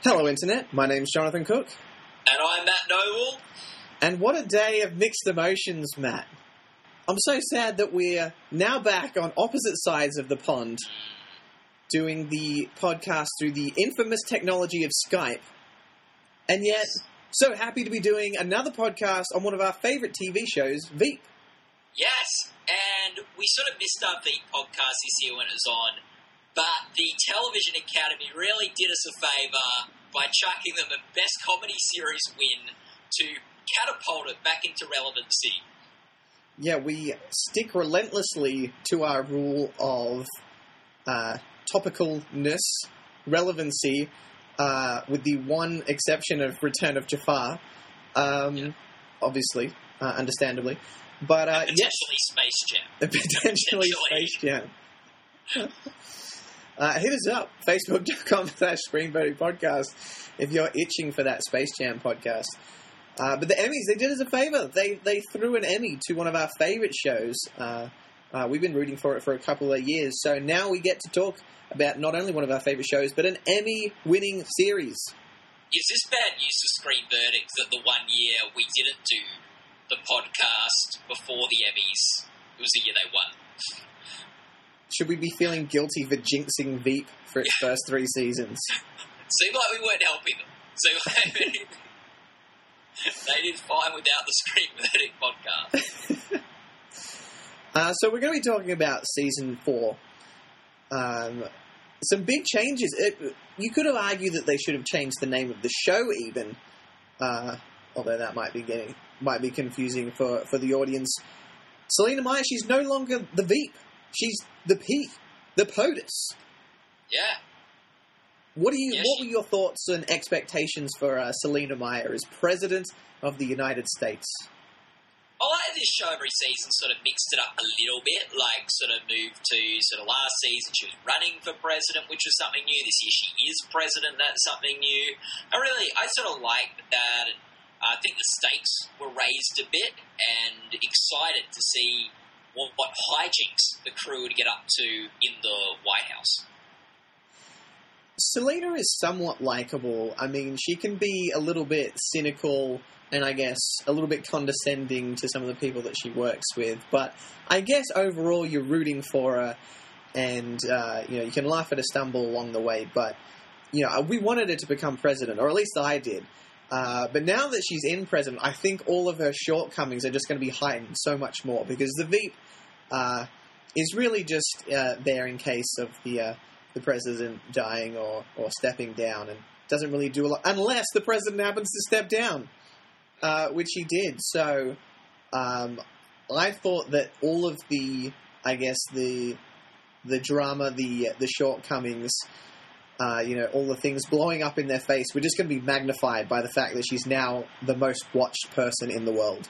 Hello, Internet. My name's Jonathan Cook. And I'm Matt Noble. And what a day of mixed emotions, Matt. I'm so sad that we're now back on opposite sides of the pond, doing the podcast through the infamous technology of Skype. And yet, so happy to be doing another podcast on one of our favourite TV shows, Veep. Yes, and we sort of missed our Veep podcast this year when it was on, but the Television Academy really did us a favour by chucking them a Best Comedy Series win to catapult it back into relevancy. Yeah, we stick relentlessly to our rule of topicalness, relevancy, with the one exception of Return of Jafar, obviously, understandably. But potentially Space Jam. Potentially Space Jam. Hit us up, facebook.com/Screenvoting Podcast, if you're itching for that Space Jam podcast. But the Emmys, they did us a favour. They threw an Emmy to one of our favourite shows. We've been rooting for it for a couple of years. So now we get to talk about not only one of our favourite shows, but an Emmy-winning series. Is this bad news for Screen Verdicts that the one year we didn't do the podcast before the Emmys, it was the year they won? Should we be feeling guilty for jinxing Veep for its first 3 seasons? Seemed like we weren't helping them. Seemed like they did fine without the Screen Verdict podcast. So we're going to be talking about Season 4. Some big changes. You could have argued that they should have changed the name of the show even, although that might be confusing for the audience. Selina Meyer, she's no longer the Veep. She's the P, the POTUS. Yeah. What were your thoughts and expectations for Selina Meyer as President of the United States? I like this show every season sort of mixed it up a little bit, like sort of moved to sort of last season she was running for president, which was something new. This year she is president, that's something new. I sort of liked that, and I think the stakes were raised a bit, and excited to see what hijinks the crew would get up to in the White House. Selina is somewhat likeable. I mean, she can be a little bit cynical and I guess a little bit condescending to some of the people that she works with. But I guess overall you're rooting for her and, you can laugh at a stumble along the way. But, we wanted her to become president, or at least I did. But now that she's in president, I think all of her shortcomings are just going to be heightened so much more because the Veep is really just there in case of the president dying or stepping down, and doesn't really do a lot unless the president happens to step down, which he did. So I thought that all of the drama, the shortcomings, all the things blowing up in their face, were just going to be magnified by the fact that she's now the most watched person in the world.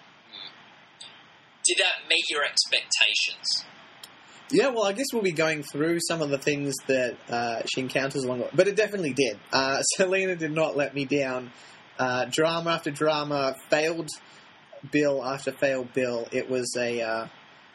Did that meet your expectations? Yeah, well, I guess we'll be going through some of the things that she encounters along the way. But it definitely did. Selina did not let me down. Drama after drama, failed bill after failed bill. It was a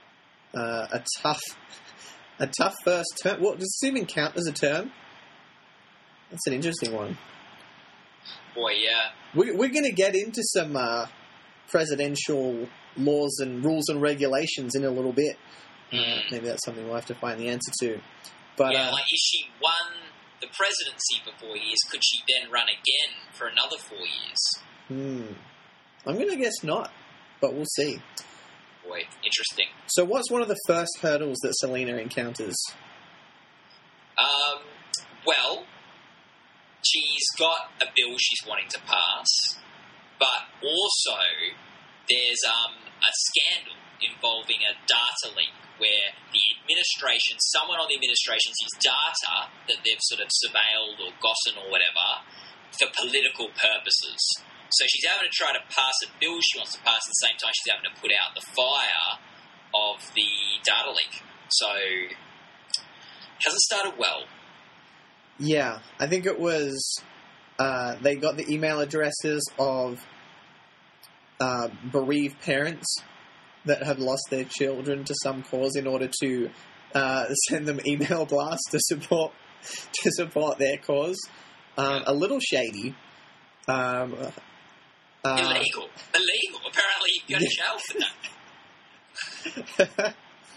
tough first term. What, does this even count as a term? That's an interesting one. Boy, yeah. We're going to get into some presidential laws and rules and regulations in a little bit. Maybe that's something we'll have to find the answer to. But if she won the presidency for 4 years, could she then run again for another 4 years? I'm going to guess not, but we'll see. Boy, interesting. So what's one of the first hurdles that Selina encounters? Well, she's got a bill she's wanting to pass, but also there's a scandal involving a data leak where the administration, someone on the administration sees data that they've sort of surveilled or gotten or whatever for political purposes. So she's having to try to pass a bill she wants to pass at the same time she's having to put out the fire of the data leak. So it hasn't started well. Yeah, I think it was they got the email addresses of bereaved parents that had lost their children to some cause in order to send them email blasts to support their cause. a little shady. Illegal. Apparently you go to jail for that.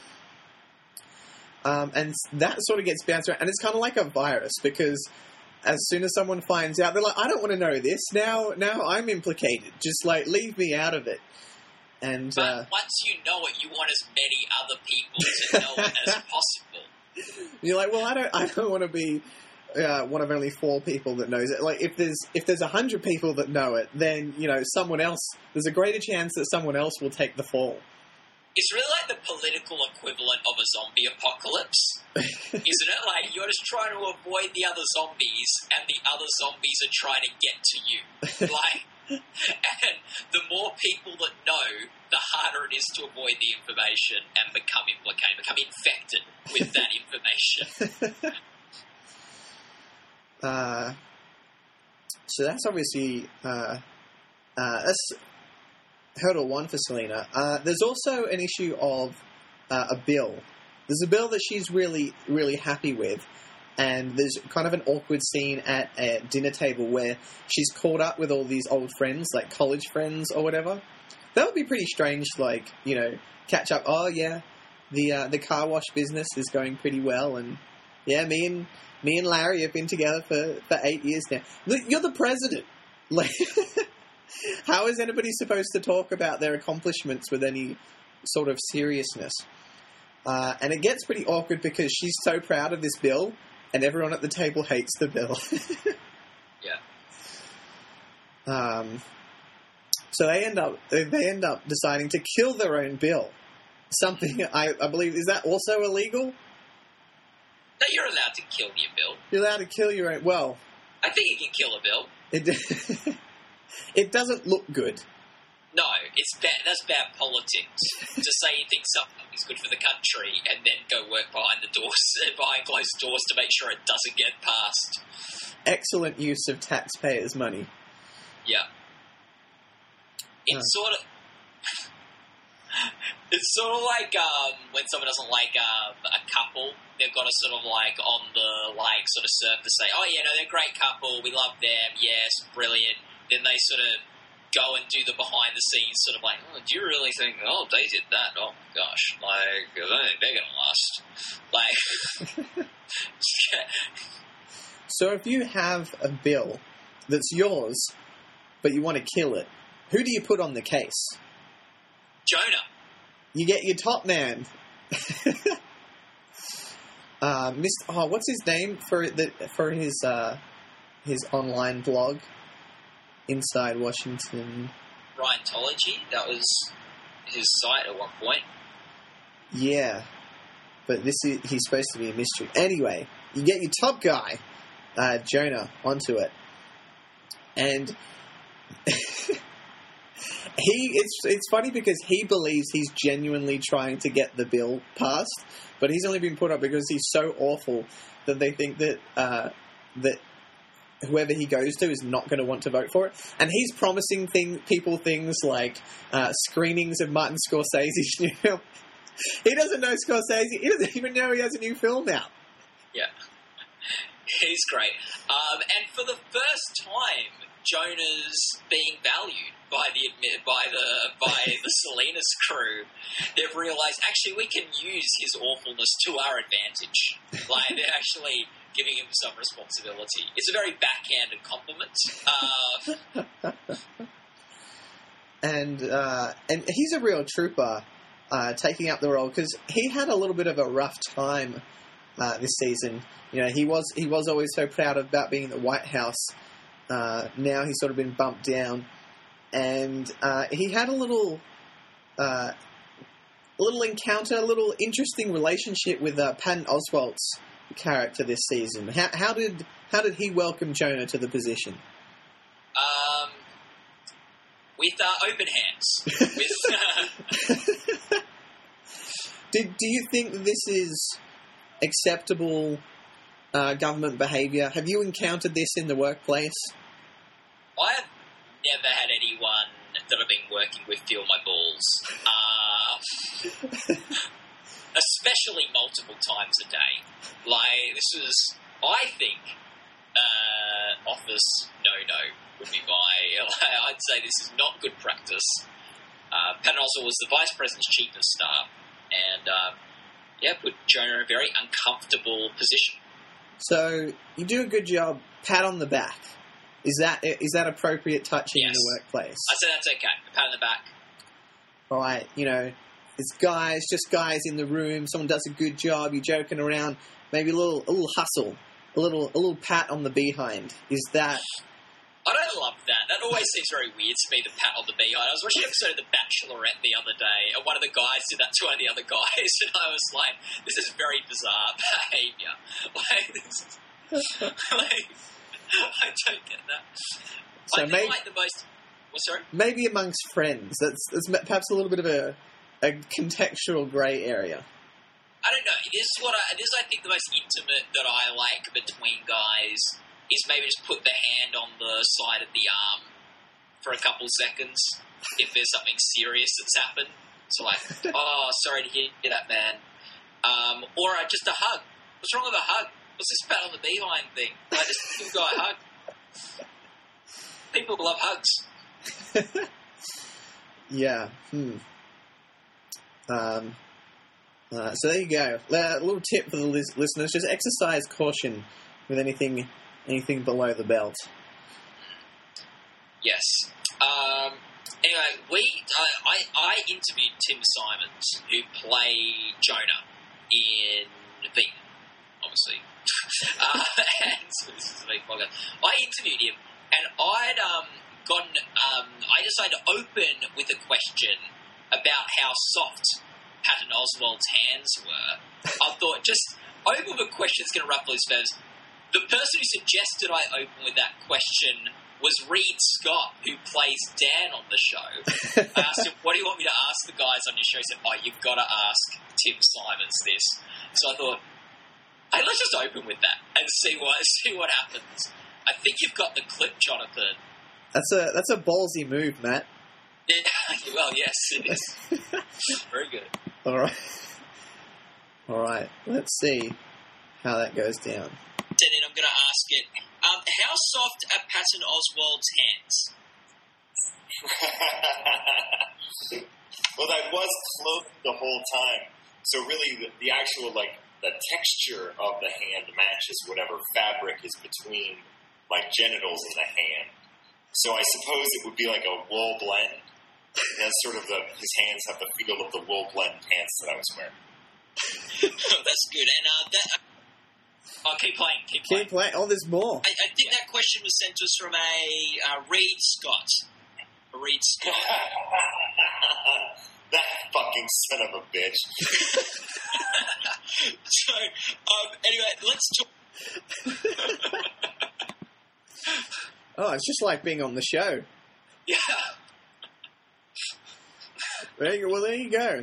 And that sort of gets bounced around. And it's kind of like a virus, because as soon as someone finds out, they're like, I don't want to know this. Now I'm implicated. Just, like, leave me out of it. And But once you know it, you want as many other people to know it as possible. You're like, well, I don't want to be one of only 4 people that knows it. Like, if there's 100 people that know it, then, you know, someone else, there's a greater chance that someone else will take the fall. It's really like the political equivalent of a zombie apocalypse, isn't it? Like, you're just trying to avoid the other zombies, and the other zombies are trying to get to you. Like, and the more people that know, the harder it is to avoid the information and become implicated, become infected with that information. So that's obviously that's hurdle 1 for Selena. There's also an issue of a bill. There's a bill that she's really, really happy with, and there's kind of an awkward scene at a dinner table where she's caught up with all these old friends, like college friends or whatever. That would be pretty strange, like, you know, catch up. Oh, yeah, the car wash business is going pretty well, and yeah, me and Larry have been together for 8 years now. You're the president. Like, how is anybody supposed to talk about their accomplishments with any sort of seriousness? And it gets pretty awkward because she's so proud of this bill, and everyone at the table hates the bill. Yeah. So they end up deciding to kill their own bill. Something I believe, is that also illegal? No, you're allowed to kill your bill. You're allowed to kill your own. Well, I think you can kill a bill. It doesn't look good. No, it's bad. That's bad politics. To say you think something is good for the country and then go work behind the doors, behind closed doors to make sure it doesn't get passed. Excellent use of taxpayers' money. Yeah. It's sort of like when someone doesn't like a couple, they've got to sort of like on the like sort of surface say, oh yeah, no, they're a great couple, we love them, yes, brilliant. Then they sort of go and do the behind the scenes sort of like, oh, do you really think, oh, they did that? Oh gosh, like I don't think they're gonna last. Like, so if you have a bill that's yours, but you want to kill it, who do you put on the case? Jonah. You get your top man. What's his name for his online blog? Inside Washington. Rhintology. That was his site at one point. Yeah, but he's supposed to be a mystery. Anyway, you get your top guy, Jonah, onto it, and it's funny because he believes he's genuinely trying to get the bill passed, but he's only been put up because he's so awful that they think that that whoever he goes to is not going to want to vote for it. And he's promising people things like screenings of Martin Scorsese's new film. He doesn't know Scorsese. He doesn't even know he has a new film out. Yeah. He's great. And for the first time, Jonah's being valued by the Salinas crew. They've realised, actually, we can use his awfulness to our advantage. Like, they're actually giving him some responsibility. It's a very backhanded compliment. And he's a real trooper, taking up the role, because he had a little bit of a rough time this season. You know, he was always so proud about being in the White House. Now he's sort of been bumped down, and he had a little encounter, a little interesting relationship with Patton Oswalt's character this season. How did he welcome Jonah to the position? With open hands. Do you think that this is acceptable government behaviour? Have you encountered this in the workplace? I've never had anyone that I've been working with feel my balls. Especially multiple times a day. Like, this was, I think, office no-no would be I'd say this is not good practice. Patton Oswalt was the Vice President's Chief of Staff, and put Jonah in a very uncomfortable position. So you do a good job. Pat on the back. Is that appropriate touching in the workplace? I say that's okay. A pat on the back. All right, it's just guys in the room. Someone does a good job. You're joking around. Maybe a little hustle, a little pat on the behind. Is that? I don't love that. That always seems very weird to me, the pat on the behind. I was watching an episode of The Bachelorette the other day, and one of the guys did that to one of the other guys, and I was like, this is very bizarre behaviour. I don't get that. So I think the most... Well, sorry? Maybe amongst friends. That's perhaps a little bit of a contextual grey area. I don't know. This is I think the most intimate that I like between guys is maybe just put the hand on the side of the arm for a couple seconds if there's something serious that's happened. So like, oh, sorry to hear that, man. Or just a hug. What's wrong with a hug? What's this pat on the behind thing? Just give a guy a hug. People love hugs. Yeah. So there you go. A little tip for the listeners: just exercise caution with anything below the belt. Yes. Anyway, I interviewed Tim Simons, who played Jonah in Veep, obviously. And so this is a big podcast. I interviewed him, and I decided to open with a question about how soft Patton Oswalt's hands were. I thought, just open with a question that's going to ruffle his feathers. The person who suggested I open with that question was Reed Scott, who plays Dan on the show. I asked him, what do you want me to ask the guys on your show? He said, you've got to ask Tim Simons this. So I thought, hey, let's just open with that and see what happens. I think you've got the clip, Jonathan. That's a ballsy move, Matt. Yeah, well, yes, it is. Very good. All right. Let's see how that goes down. Then I'm going to ask it. How soft are Patton Oswalt's hands? Well, that was closed the whole time. So really, the actual, the texture of the hand matches whatever fabric is between my genitals and the hand. So I suppose it would be like a wool blend. That's sort of his hands have the feel of the wool blend pants that I was wearing. That's good. And keep playing. Keep playing. Oh, there's more. I think that question was sent to us from a Reed Scott. Reed Scott. That fucking son of a bitch. So, anyway, let's talk. Oh, it's just like being on the show. Yeah. There you go.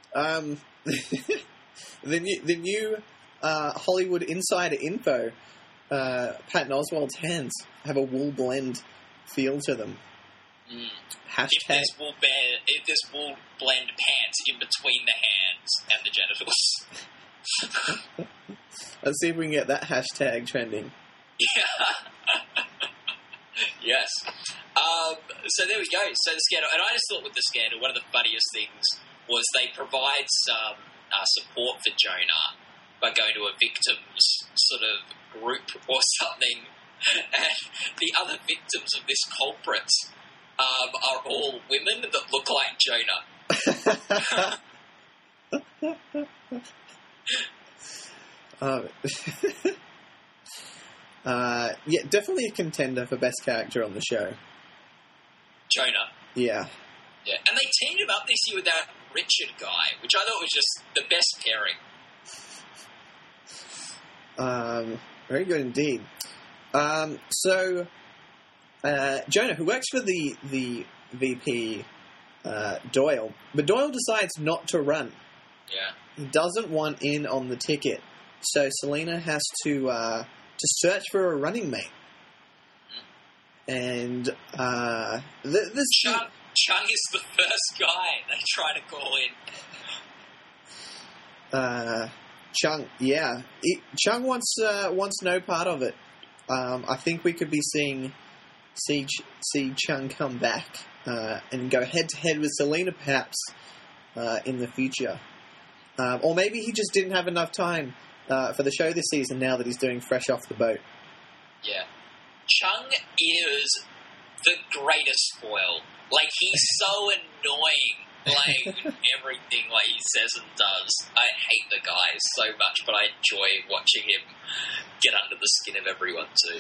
The new Hollywood insider info. Patton Oswalt's hands have a wool blend feel to them. Hashtag. If there's wool blend pants in between the hands and the genitals. Let's see if we can get that hashtag trending. Yeah. Yes. So there we go. So the scandal, and I just thought with the scandal, one of the funniest things was they provide some support for Jonah by going to a victims sort of group or something, and the other victims of this culprit are all women that look like Jonah. Yeah, definitely a contender for best character on the show. Jonah. Yeah. Yeah, and they teamed him up this year with that Richard guy, which I thought was just the best pairing. Very good indeed. So Jonah, who works for the VP, Doyle, but Doyle decides not to run. Yeah. He doesn't want in on the ticket, so Selena has to search for a running mate. And this Chung is the first guy they try to call in. Chung, yeah, Chung wants no part of it. I think we could be seeing Chung come back and go head-to-head with Selena, perhaps, in the future. Or maybe he just didn't have enough time for the show this season now that he's doing Fresh Off the Boat. Yeah. Chung is the greatest foil. Like, he's so annoying. Like, everything like he says and does. I hate the guy so much, but I enjoy watching him get under the skin of everyone too.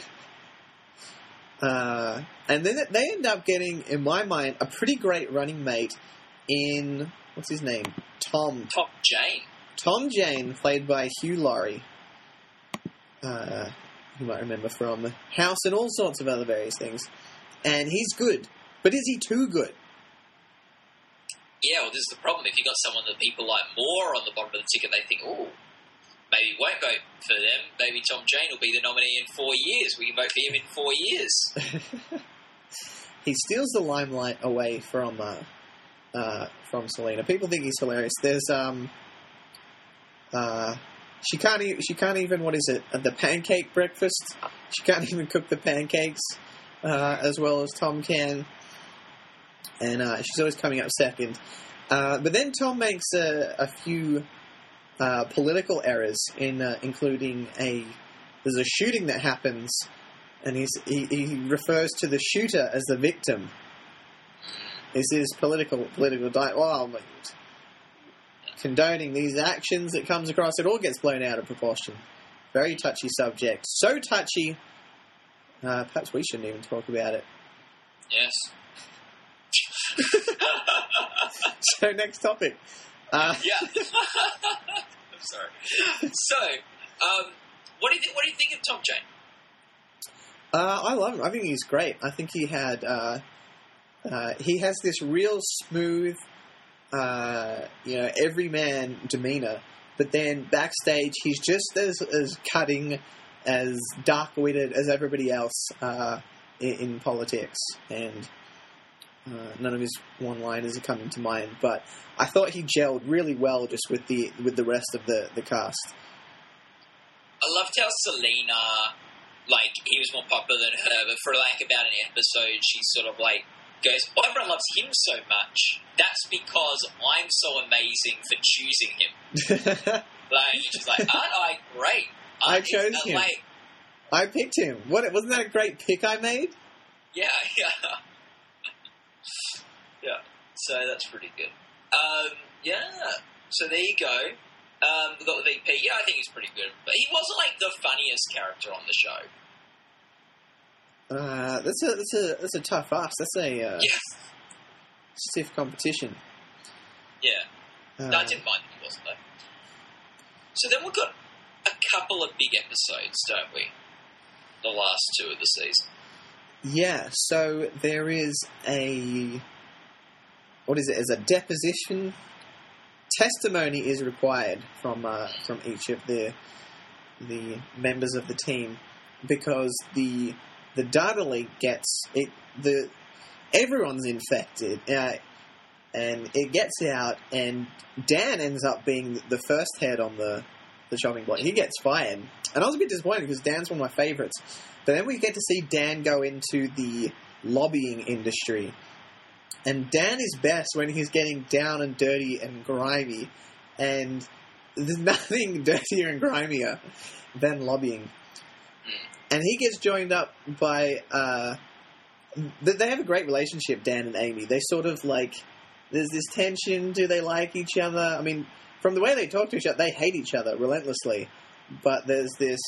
And then they end up getting, in my mind, a pretty great running mate in, what's his name? Tom Jane. Tom Jane, played by Hugh Laurie. You might remember from House and all sorts of other various things. And he's good. But is he too good? Yeah, well, this is the problem. If you've got someone that people like more on the bottom of the ticket, they think, oh, maybe we won't vote for them. Maybe Tom Jane will be the nominee in 4 years. We can vote for him in 4 years. He steals the limelight away from Selena. People think he's hilarious. There's she can't even, what is it? The pancake breakfast. She can't even cook the pancakes as well as Tom can. And she's always coming up second. But then Tom makes a few political errors, including there's a shooting that happens, and he refers to the shooter as the victim. This is political condoning these actions that comes across. It all gets blown out of proportion. Very touchy subject. So touchy, perhaps we shouldn't even talk about it. Yes. So next topic. Yeah. I'm sorry. So, what do you think of Tom Jane? I love him. I think he's great. I think he has this real smooth, everyman demeanor. But then backstage, he's just as cutting, as dark-witted as everybody else in politics. And none of his one-liners are coming to mind, but I thought he gelled really well just with the rest of the cast. I loved how Selena, like, he was more popular than her, but for like about an episode, she sort of like goes, "Oh, everyone loves him so much. That's because I'm so amazing for choosing him." Like, she's like, "Aren't I great? I chose him. Like, I picked him. Wasn't that a great pick I made?" Yeah. Yeah, so that's pretty good. Yeah, so there you go. We've got the VP. Yeah, I think he's pretty good. But he wasn't, like, the funniest character on the show. That's a tough ask. That's a stiff competition. Yeah. No, I didn't mind him, wasn't though. So then we've got a couple of big episodes, don't we? The last two of the season. Yeah, so there is as a deposition? Testimony is required from each of the members of the team, because the data leak gets it. Everyone's infected, and it gets out, and Dan ends up being the first head on the chopping block. He gets fired, and I was a bit disappointed because Dan's one of my favourites. But then we get to see Dan go into the lobbying industry. And Dan is best when he's getting down and dirty and grimy. And there's nothing dirtier and grimier than lobbying. And he gets joined up by... they have a great relationship, Dan and Amy. They sort of like... There's this tension. Do they like each other? I mean, from the way they talk to each other, they hate each other relentlessly. But there's this...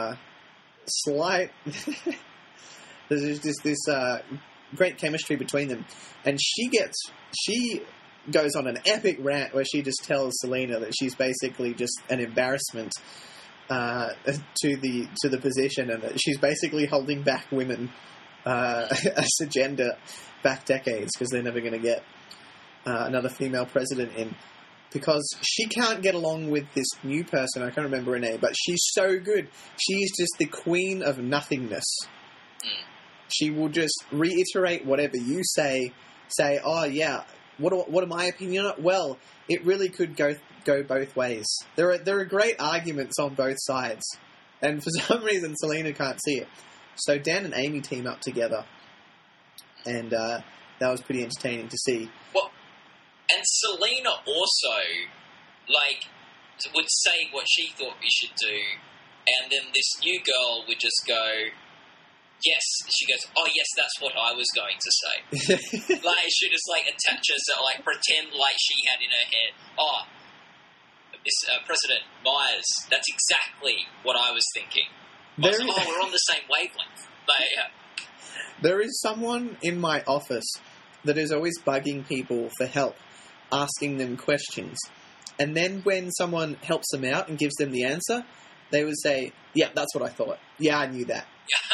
there's just this great chemistry between them, and she goes on an epic rant where she just tells Selena that she's basically just an embarrassment to the position, and that she's basically holding back women as a gender back decades, because they're never going to get another female president in. Because she can't get along with this new person. I can't remember her name, but she's so good. She's just the queen of nothingness. She will just reiterate whatever you say. Say, "Oh yeah, what are my opinion on it?" Well, it really could go both ways. There are great arguments on both sides, And for some reason, Selena can't see it. So Dan and Amy team up together. And that was pretty entertaining to see. Well, and Selena also, like, would say what she thought we should do, and then this new girl would just go, yes. She goes, oh, yes, that's what I was going to say. Like, she just, like, attaches it, like, pretend like she had in her head, oh, this President Myers, that's exactly what I was thinking. We're on the same wavelength. Like, yeah. There is someone in my office that is always bugging people for help, asking them questions. And then when someone helps them out and gives them the answer, they would say, yeah, that's what I thought. Yeah, I knew that.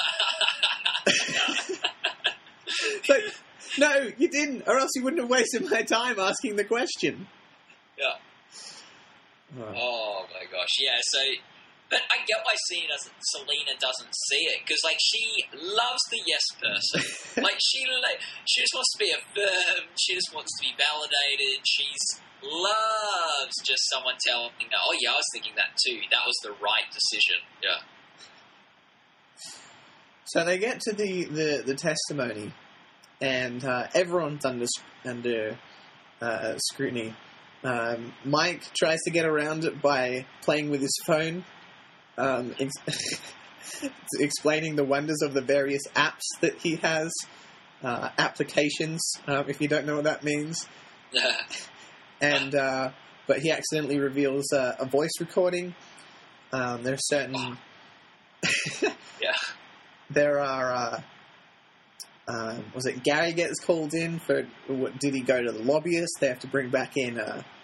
Like, no, you didn't, or else you wouldn't have wasted my time asking the question. Yeah. Oh, my gosh. Yeah, so... But I get why Selena doesn't see it, because, like, she loves the yes person. Like, she just wants to be affirmed. She just wants to be validated. She loves just someone telling her, oh, yeah, I was thinking that too. That was the right decision. Yeah. So they get to the testimony, and everyone's under scrutiny. Mike tries to get around it by playing with his phone, explaining the wonders of the various apps that he has, applications, if you don't know what that means. And but he accidentally reveals a voice recording. There are certain... Yeah. There are... was it Gary gets called in for... Did he go to the lobbyist? They have to bring back in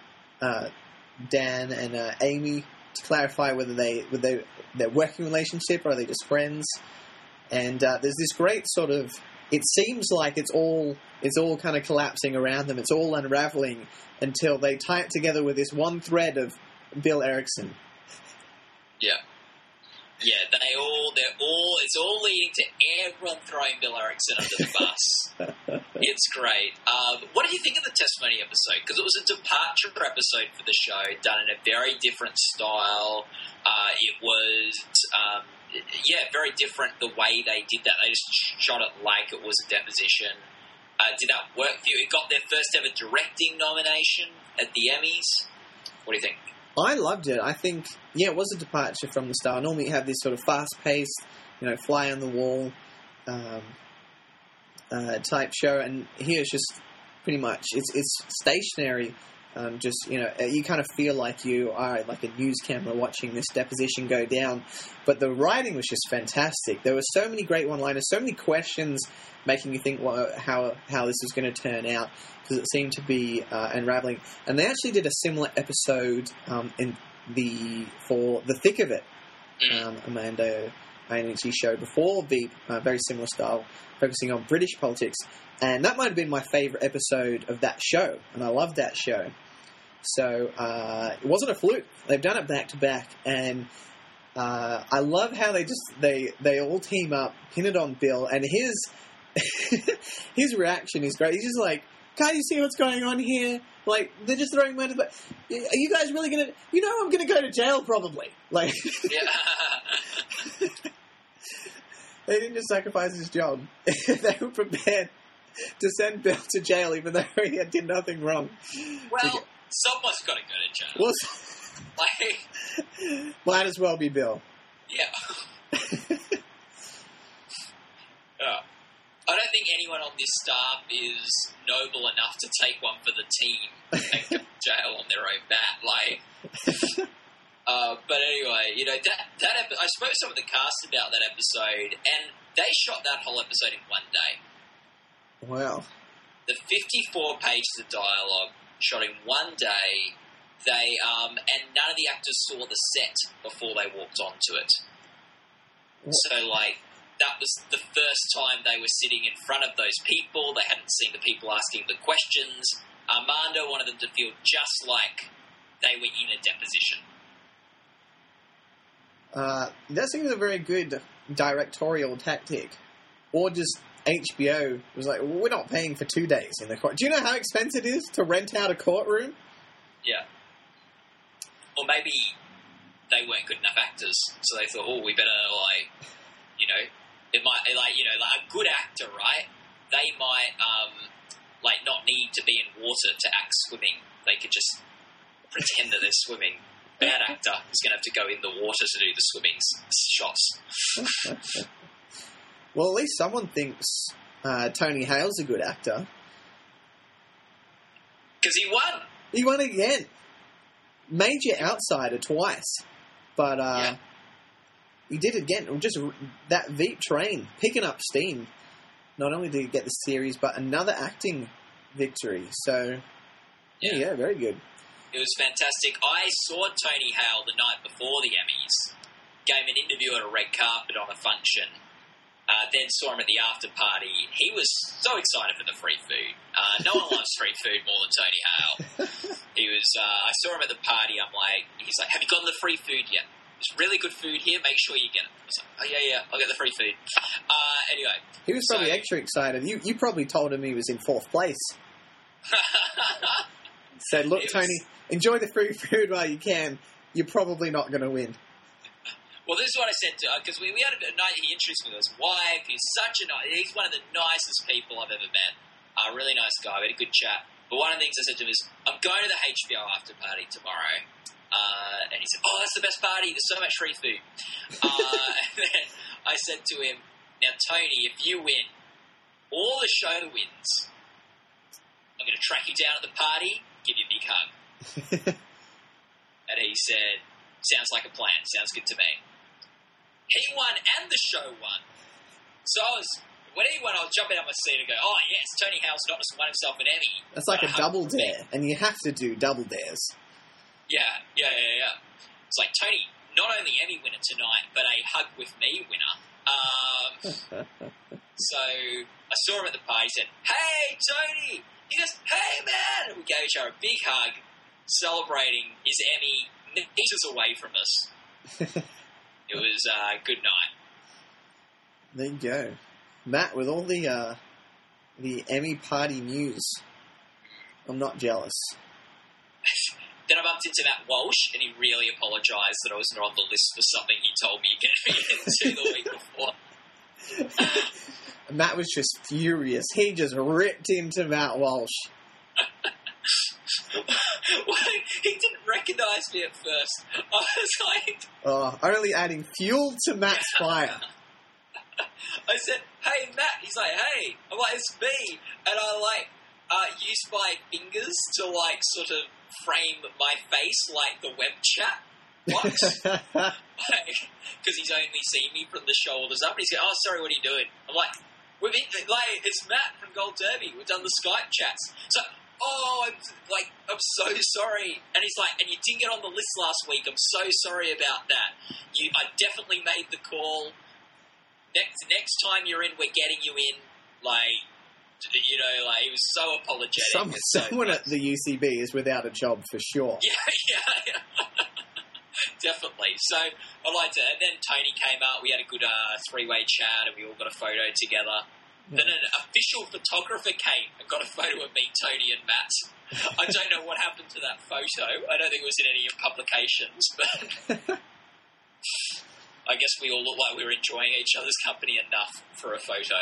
Dan and Amy to clarify whether their working relationship, or are they just friends? And there's this great sort of... It seems like it's all kind of collapsing around them. It's all unraveling until they tie it together with this one thread of Bill Erickson. Yeah. Yeah, it's all leading to everyone throwing Bill Erickson under the bus. It's great. What did you think of the testimony episode? Because it was a departure episode for the show, done in a very different style. It was, very different the way they did that. They just shot it like it was a deposition. Did that work for you? It got their first ever directing nomination at the Emmys. What do you think? I loved it. I think, it was a departure from the style. Normally you have this sort of fast-paced, fly on the wall type show, and here it's just pretty much, it's stationary. You kind of feel like you are like a news camera watching this deposition go down. But the writing was just fantastic. There were so many great one-liners, so many questions making you think how this was going to turn out, because it seemed to be unraveling. And they actually did a similar episode for The Thick of It, Amanda Iannucci show before Veep, very similar style, focusing on British politics. And that might have been my favourite episode of that show, and I loved that show. So it wasn't a fluke. They've done it back to back, and I love how they all team up, pin it on Bill, and his reaction is great. He's just like, can't you see what's going on here? Like, they're just throwing money, but are you guys really going to... I'm going to go to jail, probably. Like... Yeah. They didn't just sacrifice his job. They were prepared to send Bill to jail, even though he did nothing wrong. Well, someone's got to go to jail. Well, might as well be Bill. Yeah. Yeah. I don't think anyone on this staff is noble enough to take one for the team and take them to jail on their own bat. But anyway, that I spoke to some of the cast about that episode, and they shot that whole episode in one day. Wow. The 54 pages of dialogue shot in one day. They and none of the actors saw the set before they walked onto it. What? So that was the first time they were sitting in front of those people. They hadn't seen the people asking the questions. Armando wanted them to feel just like they were in a deposition. That seems a very good directorial tactic. Or just HBO was like, well, we're not paying for 2 days in the court. Do you know how expensive it is to rent out a courtroom? Yeah. Or maybe they weren't good enough actors. So they thought, we better, it might, a good actor, right? They might, not need to be in water to act swimming. They could just pretend that they're swimming. Bad actor is going to have to go in the water to do the swimming shots. Well, at least someone thinks Tony Hale's a good actor. Because he won. He won again. Major outsider twice. But he did it again. Just that Veep train picking up steam. Not only did he get the series, but another acting victory. So, yeah, very good. It was fantastic. I saw Tony Hale the night before the Emmys, gave an interview at a red carpet on a function, then saw him at the after party. He was so excited for the free food. No one loves free food more than Tony Hale. I saw him at the party. He's like, have you gotten the free food yet? There's really good food here. Make sure you get it. I was like, oh, yeah, I'll get the free food. Anyway. He was probably extra excited. You probably told him he was in 4th place. Said, look, Tony, enjoy the free food while you can. You're probably not going to win. Well, this is what I said to because we had a night. He introduced me to his wife. He's one of the nicest people I've ever met. A really nice guy. We had a good chat. But one of the things I said to him is, I'm going to the HBO after party tomorrow. And he said, that's the best party. There's so much free food. And then I said to him, now, Tony, if you win, all the show wins, I'm going to track you down at the party, give you a big hug. And he said, sounds like a plan. Sounds good to me. He won and the show won. So when he won, I was jumping out my seat and go, oh, yes, Tony Hale's not just won himself an Emmy. That's like a double dare, and you have to do double dares. Yeah. It's like, Tony, not only Emmy winner tonight, but a hug with me winner. So I saw him at the party. He said, hey, Tony. He goes, hey, man. And we gave each other a big hug, celebrating his Emmy meters away from us. It was a good night. There you go. Matt, with all the Emmy party news, I'm not jealous. Then I bumped into Matt Walsh, and he really apologised that I was not on the list for something he told me to get into the week before. Matt was just furious. He just ripped into Matt Walsh. Well, he didn't recognise me at first. I was like... only adding fuel to Matt's fire. I said, hey, Matt. He's like, hey. I'm like, it's me. And I used my fingers to, sort of frame my face like the web chat box. Because he's only seen me from the shoulders up. And he's going, oh, sorry, what are you doing? I'm like, it's Matt from Gold Derby. We've done the Skype chats. So, I'm so sorry. And he's like, and you didn't get on the list last week. I'm so sorry about that. I definitely made the call. Next time you're in, we're getting you in. He was so apologetic. Someone at the UCB is without a job for sure. Yeah. Definitely. So I liked it. And then Tony came out. We had a good 3-way chat, and we all got a photo together. Yeah. Then an official photographer came and got a photo of me, Tony, and Matt. I don't know what happened to that photo. I don't think it was in any publications, but I guess we all look like we were enjoying each other's company enough for a photo.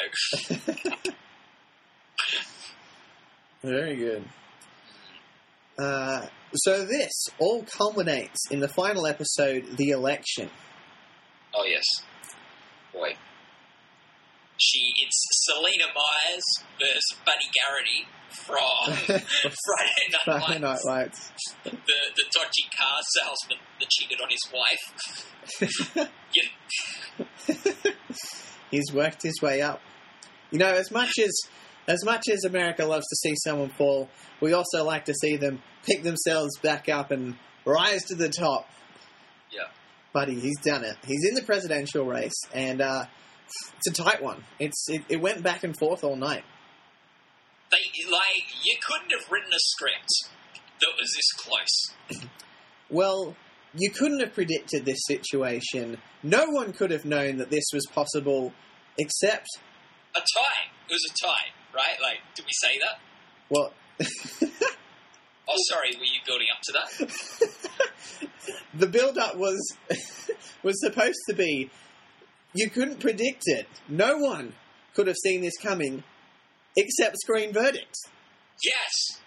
Very good. So this all culminates in the final episode, The Election. Oh, yes. Boy. It's Selena Myers versus Buddy Garrity from Friday Night Lights. The dodgy car salesman that cheated on his wife. He's worked his way up. As much as America loves to see someone fall, we also like to see them pick themselves back up and rise to the top. Yeah. Buddy, he's done it. He's in the presidential race, and it's a tight one. It went back and forth all night. You couldn't have written a script that was this close. Well, you couldn't have predicted this situation. No one could have known that this was possible, except... a tie. It was a tie, right? Did we say that? Well... Oh, sorry, were you building up to that? the build-up was was supposed to be, you couldn't predict it. No one could have seen this coming except Screen Verdict. Yes!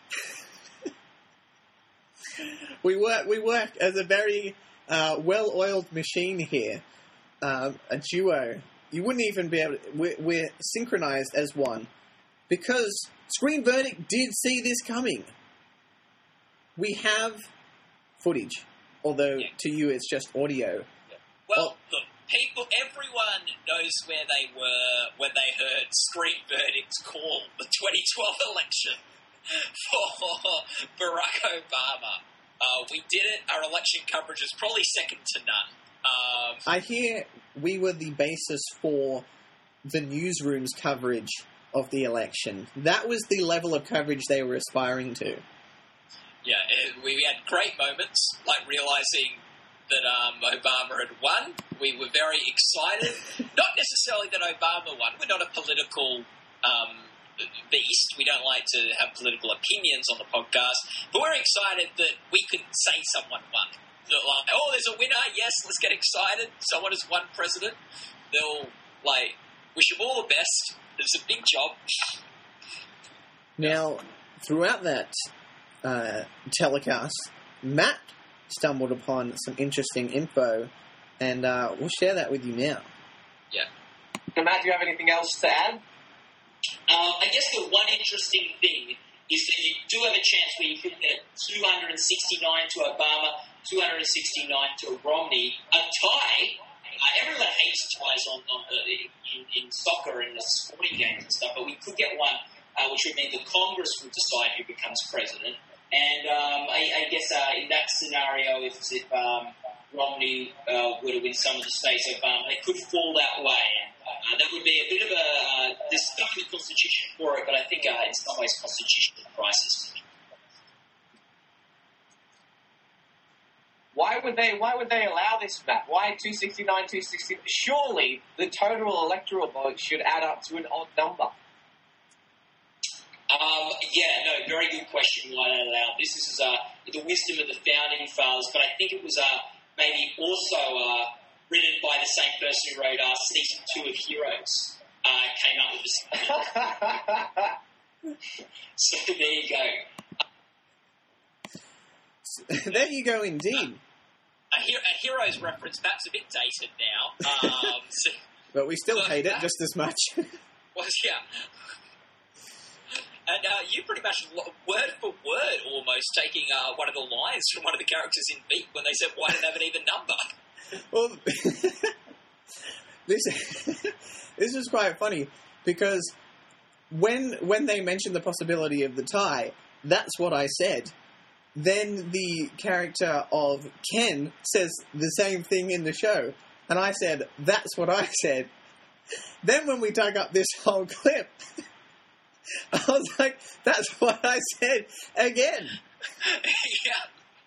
We work as a very well-oiled machine here, a duo. You wouldn't even be able to... We're synchronized as one because Screen Verdict did see this coming. We have footage, although to you it's just audio. Well, look, everyone knows where they were when they heard Screen Verdict's call the 2012 election for Barack Obama. We did it. Our election coverage is probably second to none. I hear we were the basis for the newsroom's coverage of the election. That was the level of coverage they were aspiring to. Yeah, we had great moments, like realising that Obama had won. We were very excited. Not necessarily that Obama won. We're not a political beast. We don't like to have political opinions on the podcast. But we're excited that we could say someone won. Like, oh, there's a winner. Yes, let's get excited. Someone has won president. They'll, wish him all the best. It's a big job. Now, throughout that telecast, Matt stumbled upon some interesting info, and we'll share that with you now. Yeah. So, Matt, do you have anything else to add? I guess the one interesting thing is that you do have a chance where you could get 269 to Obama, 269 to Romney. A tie, everyone hates ties in soccer and the sporting games and stuff, but we could get one which would mean the Congress would decide who becomes president. And I guess in that scenario, if Romney were to win some of the states, Obama, it could fall that way. That would be a bit of there's stuff in the Constitution for it, but I think in some ways constitutional crisis. Why would they allow this, Matt? Why 269, 260? Surely the total electoral vote should add up to an odd number. Very good question why they allow this. This is the wisdom of the founding fathers, but I think it was maybe also written by the same person who wrote Season 2 of Heroes, came up with this. So there you go. There you go, indeed. A Heroes reference, that's a bit dated now. But we still hate it just as much. Yeah. And you pretty much, word for word, almost taking one of the lines from one of the characters in Beat when they said, why didn't have an even number? Well, this is quite funny, because when they mentioned the possibility of the tie, that's what I said. Then the character of Ken says the same thing in the show, and I said, that's what I said. Then when we dug up this whole clip, I was like, that's what I said again. Yeah.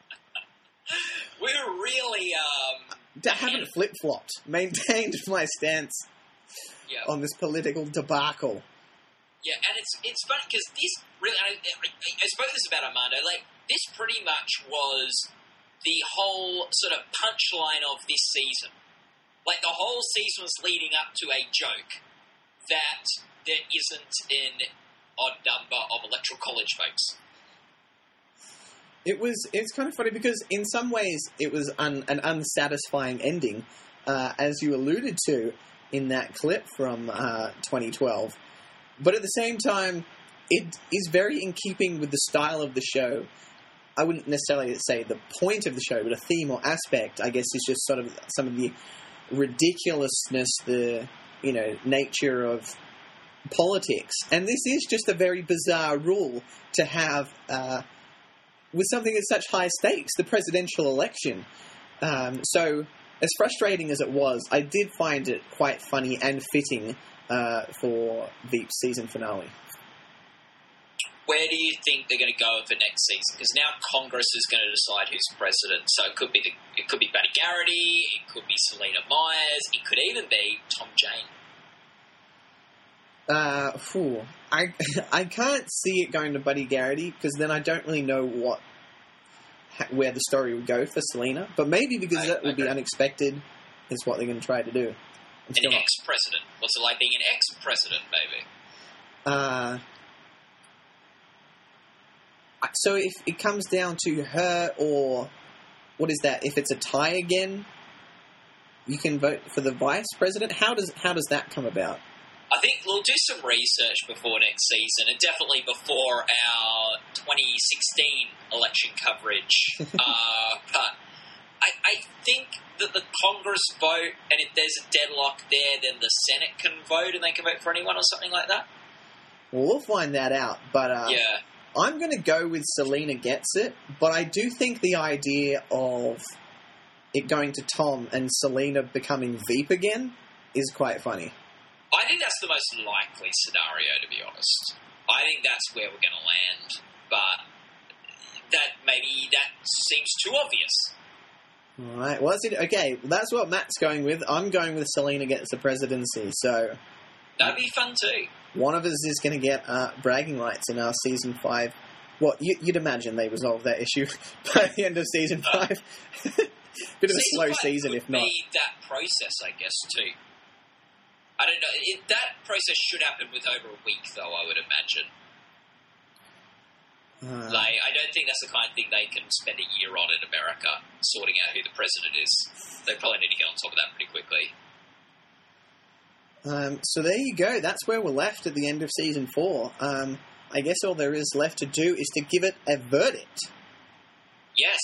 We're really... haven't flip-flopped. Maintained my stance on this political debacle. Yeah, and it's funny, because this really... I spoke this about Armando. This pretty much was the whole sort of punchline of this season. The whole season was leading up to a joke that there isn't an odd number of electoral college votes. It's kind of funny because in some ways it was an unsatisfying ending, as you alluded to in that clip from 2012. But at the same time, it is very in keeping with the style of the show. I wouldn't necessarily say the point of the show, but a theme or aspect, I guess, is just sort of some of the ridiculousness, the nature of politics. And this is just a very bizarre rule to have with something at such high stakes, the presidential election. So, as frustrating as it was, I did find it quite funny and fitting for Veep's season finale. Where do you think they're going to go for next season? Because now Congress is going to decide who's president. So it could be Buddy Garrity, it could be Selena Myers, it could even be Tom Jane. I can't see it going to Buddy Garrity, because then I don't really know where the story would go for Selena, but maybe because that would be unexpected is what they're going to try to do. An ex-president. What's it like being an ex-president, maybe? So if it comes down to her or what is that? If it's a tie again, you can vote for the vice president. How does that come about? I think we'll do some research before next season, and definitely before our 2016 election coverage. But I think that the Congress vote, and if there's a deadlock there, then the Senate can vote, and they can vote for anyone or something like that. Well, we'll find that out. But yeah. I'm going to go with Selena gets it, but I do think the idea of it going to Tom and Selena becoming Veep again is quite funny. I think that's the most likely scenario, to be honest. I think that's where we're going to land, but that seems too obvious. All right. Well, that's it. Okay, that's what Matt's going with. I'm going with Selena gets the presidency. So that'd be fun too. One of us is going to get bragging rights in our season 5. Well, you'd imagine they resolve that issue by the end of season 5. Bit of a slow season, if not. Be that process, I guess, too. I don't know. That process should happen with over a week, though, I would imagine. I don't think that's the kind of thing they can spend a year on in America, sorting out who the president is. They probably need to get on top of that pretty quickly. So there you go. That's where we're left at the end of season 4. I guess all there is left to do is to give it a verdict. Yes.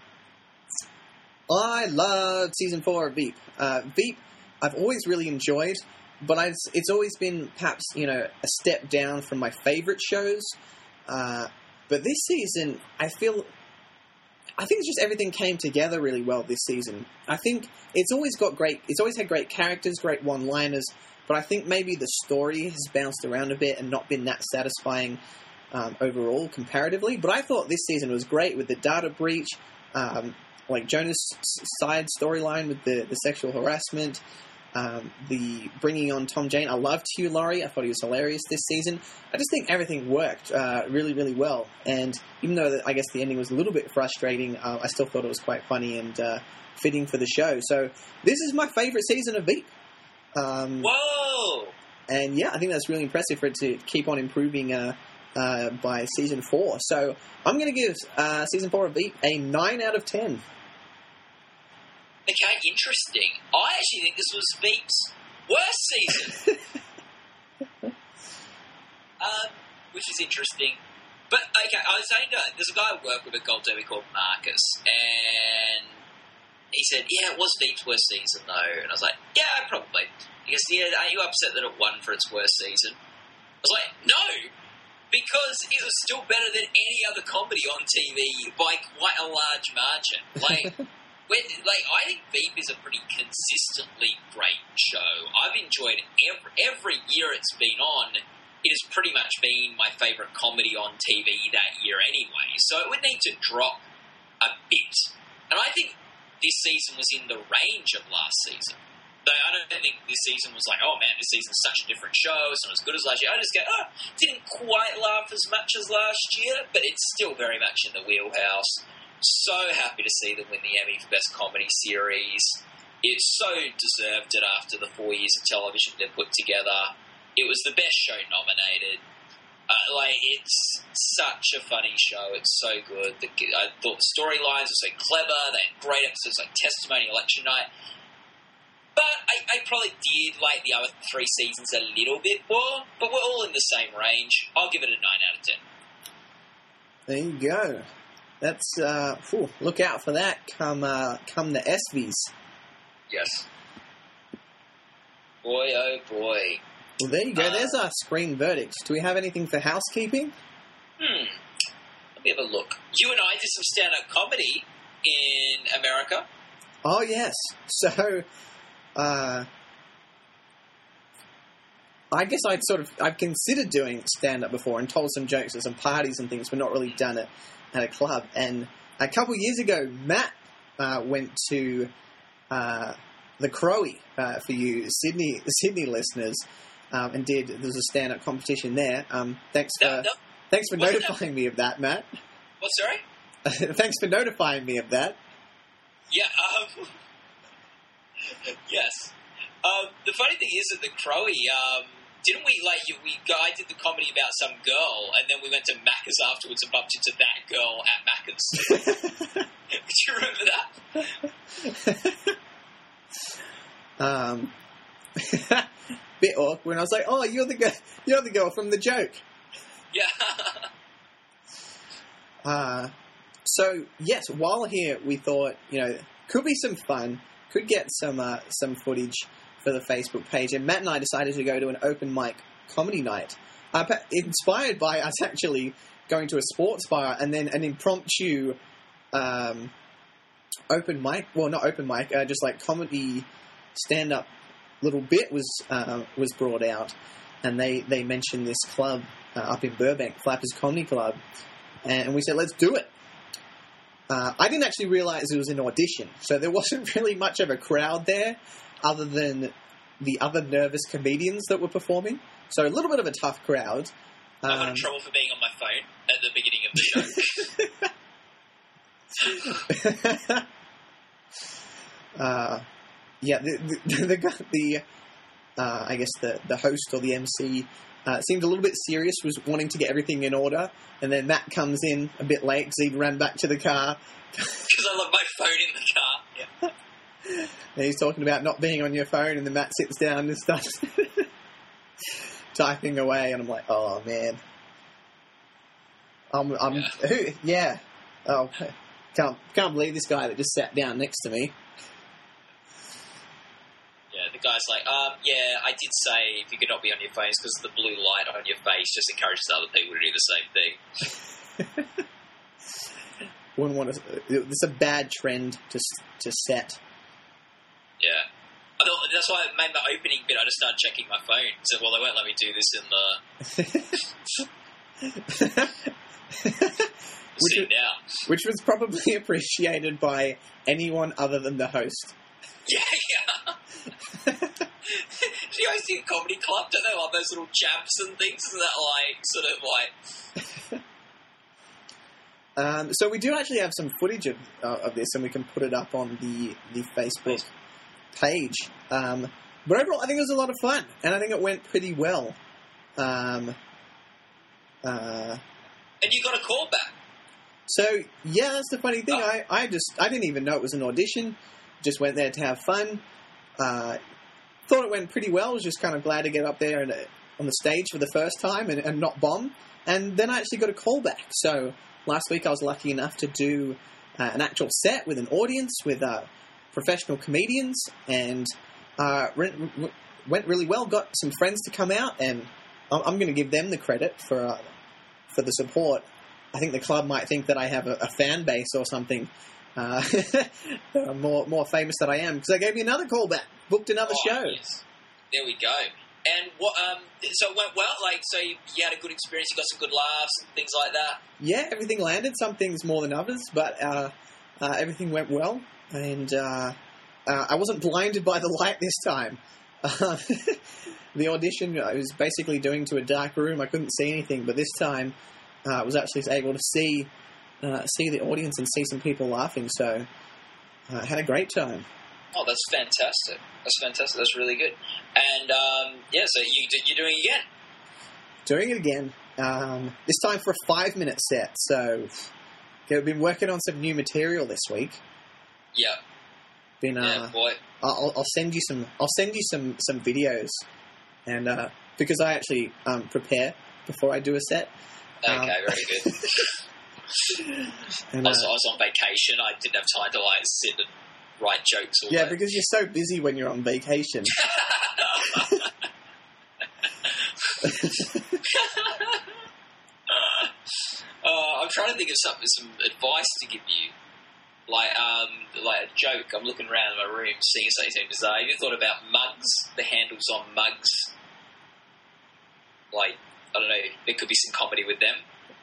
I loved season 4 of Veep. Veep, I've always really enjoyed, but it's always been perhaps, a step down from my favourite shows. But this season, I think it's just everything came together really well this season. I think it's always had great characters, great one-liners, but I think maybe the story has bounced around a bit and not been that satisfying overall comparatively. But I thought this season was great with the data breach, like Jonah's side storyline with the sexual harassment, the bringing on Tom Jane. I loved Hugh Laurie. I thought he was hilarious this season. I just think everything worked really, really well. And even though I guess the ending was a little bit frustrating, I still thought it was quite funny and fitting for the show. So this is my favourite season of Veep. Whoa! And yeah, I think that's really impressive for it to keep on improving by season 4. So I'm going to give season 4 of Veep a 9 out of 10. Okay, interesting. I actually think this was Veep's worst season. Which is interesting. But, okay, I was saying to there's a guy I work with at Gold Derby called Marcus, and he said, yeah, it was Veep's worst season, though. And I was like, yeah, probably. He goes, yeah, aren't you upset that it won for its worst season? I was like, no, because it was still better than any other comedy on TV by quite a large margin. I think Veep is a pretty consistently great show. I've enjoyed every year it's been on. It has pretty much been my favourite comedy on TV that year anyway. So it would need to drop a bit. And I think this season was in the range of last season. Though I don't think this season was like, oh man, this season's such a different show. It's not as good as last year. I just go, didn't quite laugh as much as last year, but it's still very much in the wheelhouse. So happy to see them win the Emmy for Best Comedy Series. It's so deserved it after the 4 years of television they've put together. It was the best show nominated. It's such a funny show. It's so good. I thought the storylines were so clever. They had great episodes like Testimony, Election Night. But I probably did like the other 3 seasons a little bit more. But we're all in the same range. I'll give it a 9 out of 10. There you go. That's look out for that come the ESPYs. Yes. Boy, oh boy. Well, there you go. There's our screen verdict. Do we have anything for housekeeping? Let me have a look. You and I did some stand-up comedy in America. Oh, yes. So, I guess I've considered doing stand-up before and told some jokes at some parties and things, but not really done it at a club. And a couple of years ago, Matt went to the Crowy for you Sydney listeners, and there was a stand-up competition there. Thanks for notifying me of that, Matt. What, sorry? Thanks for notifying me of that. Yeah. Yes. The funny thing is that the Crowy, didn't we, I did the comedy about some girl, and then we went to Macca's afterwards and bumped into that girl at Macca's. Do you remember that? Bit awkward. And I was like, "Oh, you're the girl from the joke." Yeah. So yes, while here, we thought could be some fun, could get some footage for the Facebook page, and Matt and I decided to go to an open mic comedy night, inspired by us actually going to a sports bar and then an impromptu open mic. Well, not open mic, just like comedy stand-up little bit was brought out, and they mentioned this club up in Burbank, Flappers Comedy Club, and we said, let's do it. I didn't actually realize it was an audition, so there wasn't really much of a crowd there other than the other nervous comedians that were performing. So a little bit of a tough crowd. I got in trouble for being on my phone at the beginning of the show. Yeah, I guess the host or the MC seemed a little bit serious, was wanting to get everything in order, and then Matt comes in a bit late because he ran back to the car. Because I left my phone in the car. Yeah. And he's talking about not being on your phone, and then Matt sits down and starts typing away, and I'm like, oh man. Yeah. Oh, can't believe this guy that just sat down next to me. Yeah, the guy's like, yeah, I did say if you could not be on your phones because the blue light on your face just encourages other people to do the same thing. Wouldn't want to. It's a bad trend to set. Yeah. That's why I made my opening bit. I just started checking my phone. So, well, they won't let me do this in the scene now. Which was probably appreciated by anyone other than the host. Yeah. Do you guys see a comedy club? Don't they love those little jabs and things? Isn't that So we do actually have some footage of this, and we can put it up on the Facebook page. But overall, I think it was a lot of fun, and I think it went pretty well. And you got a call back. So yeah, that's the funny thing. Oh. I didn't even know it was an audition. Just went there to have fun. Thought it went pretty well. Was just kind of glad to get up there and on the stage for the first time and not bomb. And then I actually got a call back. So last week I was lucky enough to do an actual set with an audience with professional comedians, and went really well. Got some friends to come out, and I'm going to give them the credit for the support. I think the club might think that I have a fan base or something. More famous than I am, because they gave me another call back, booked another show. Yes. There we go. And what? So it went well. So you had a good experience. You got some good laughs and things like that. Yeah, everything landed. Some things more than others, but everything went well. And I wasn't blinded by the light this time. The audition I was basically doing to a dark room. I couldn't see anything, but this time I was actually able to see the audience and see some people laughing, so I had a great time. Oh, that's fantastic. That's really good. And, so you're doing it again? Doing it again. This time for a 5-minute set, so I've been working on some new material this week. Yeah. Boy. I'll send you some videos, and because I actually prepare before I do a set. Okay, very good. And, I was on vacation. I didn't have time to sit and write jokes all day. Because you're so busy when you're on vacation. I'm trying to think of some advice to give you, like a joke. I'm looking around in my room, seeing something bizarre. Have you thought about mugs? The handles on mugs. I don't know. There could be some comedy with them.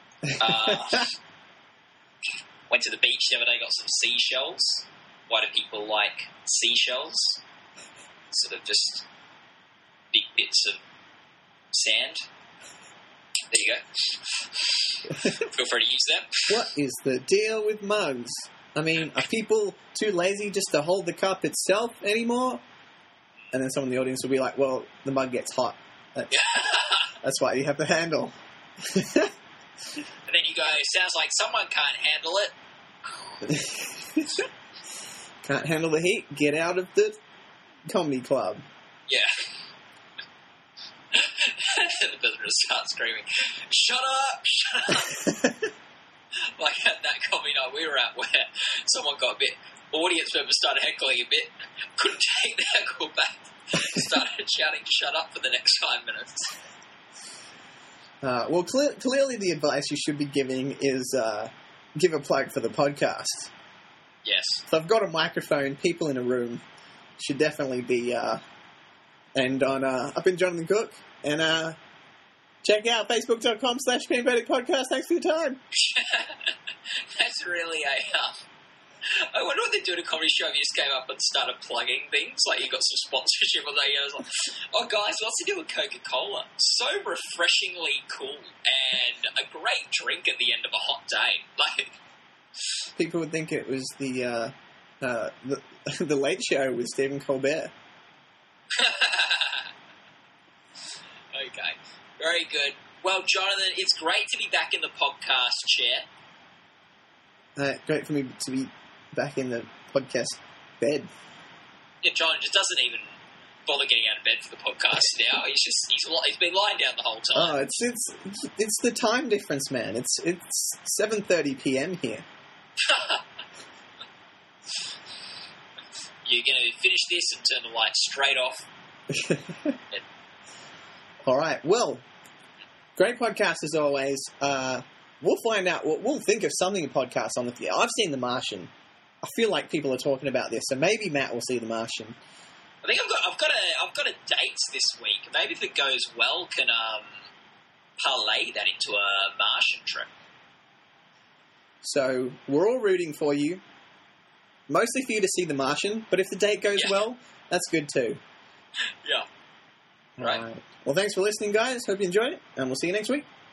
Went to the beach the other day, got some seashells. Why do people like seashells? Sort of just big bits of sand. There you Feel free to use them. What is the deal with mugs? I mean, are people too lazy just to hold the cup itself anymore? And then someone in the audience will be like, well, the mug gets hot. That's why you have the handle. And then you go, sounds like someone can't handle it. Can't handle the heat? Get out of the comedy club. Yeah. And the person just starts screaming, shut up! Like at that comedy night we were at where someone got a bit, audience members started heckling a bit, couldn't take the heckle back, started shouting shut up for the next 5 minutes. Well, clearly the advice you should be giving is give a plug for the podcast. Yes. So I've got a microphone, people in a room should definitely be, and on, I've been Jonathan Cook, and check out facebook.com/Cream Verdict Podcast. Thanks for your time. That's really I wonder what they do at a comedy show if you just came up and started plugging things. Like you got some sponsorship or something. I was like, oh guys, what's to do with Coca-Cola? So refreshingly cool and a great drink at the end of a hot day. Like people would think it was the Late Show with Stephen Colbert. Okay, very good. Well, Jonathan, it's great to be back in the podcast chair. Great for me to be back in the podcast bed. Yeah, John just doesn't even bother getting out of bed for the podcast now. He's been lying down the whole time. Oh, it's the time difference, man. It's 7:30 p.m. here. You're going to finish this and turn the lights straight off. All right. Well, great podcast as always. We'll find out. We'll think of something to podcast on the. I've seen The Martian. I feel like people are talking about this, so maybe Matt will see The Martian. I think I've got a date this week. Maybe if it goes well, can parlay that into a Martian trip. So we're all rooting for you, mostly for you to see The Martian. But if the date goes well, that's good too. Yeah. Right. Well, thanks for listening, guys. Hope you enjoyed it, and we'll see you next week.